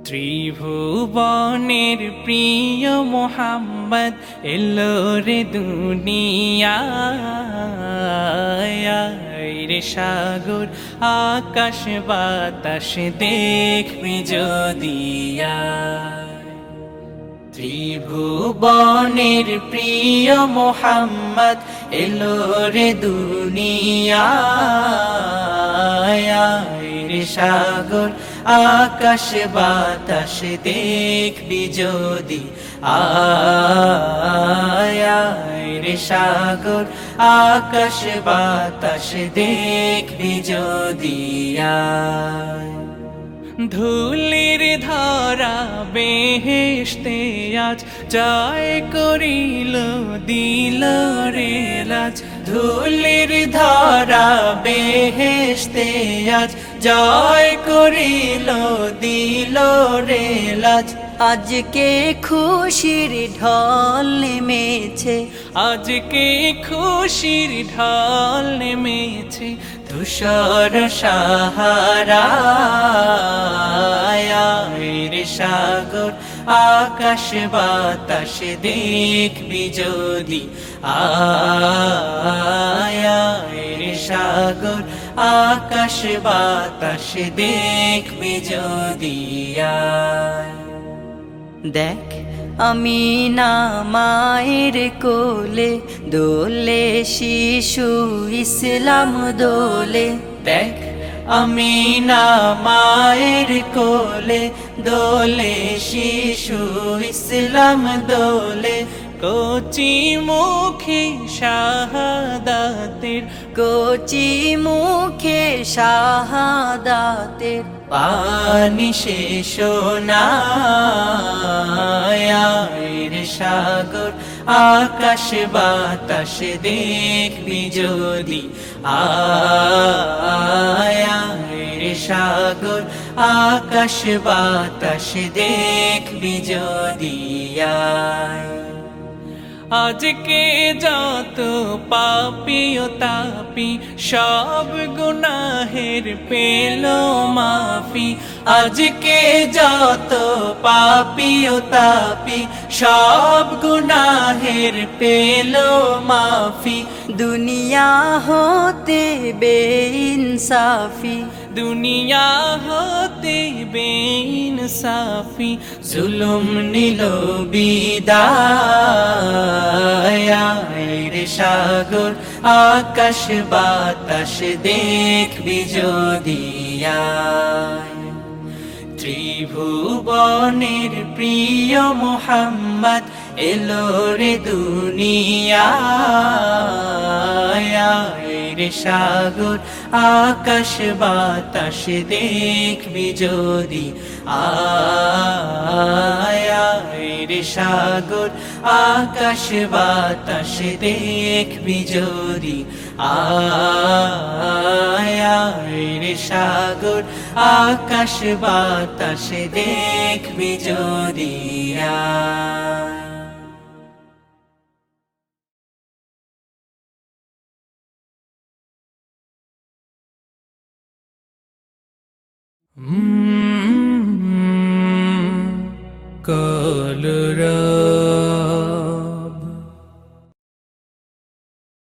ত্রিভুবনের প্রিয় মোহাম্মদ এলো রে দুনিয়ায় রে সাগর আকাশ বাতাস দেখবি যদি ত্রিভুবনের প্রিয় মোহাম্মদ এলো রে দুনিয়ায় রে সাগর আকাশ বাতাস দেখবি যদি রে সাগর আকাশ বাতাস দেখবি যদি ধুলির ধরা বেহেশতে আজ জয় করিল দিল রে লাজ ধুলির ধরা বেহেশতে আজ জয় করিল দিল রে লাজ আজকে খুশির ঢল নেমেছে আজকে খুশির ঢল নেমেছে ধূসর সাহারায় রে সাগর আকাশ বাতাস দেখবি যদি রে সাগর আকাশ বাতাস দেখবি যদি দেখ আমি না মায়ের কোলে দোলে শিশু ইসলাম দোলে দেখ আমি না মায়ের কোলে দোলে শিশু ইসলাম দোলে কচি মুখে শাহাদাতের কচি মুখে শাহাদাতের পানি শেষ না রে সাগর আকাশ বাতাস দেখবি যদি রে সাগর আকাশ বাতাস দেখবি যদি আজকে যত পাপী ও তাপী সব গুনাহের পেল মাফি আজকে যত পাপী ও তাপী সব গুনাহের পেল মাফি দুনিয়া হতে বেইনসাফি দুনিয়া হতে বেইনসাফি জুলুম নিল বিদায় রে সাগর আকাশ বাতাস দেখবি যদি ত্রিভুবনের প্রিয় মোহাম্মদ এলো রে দুনিয়ায় রে সাগর আকাশ বাতাস দেখবি যদি রে সাগর আকাশ বাতাস দেখবি যদি রে সাগর আকাশ বাতাস দেখবি যদি কলর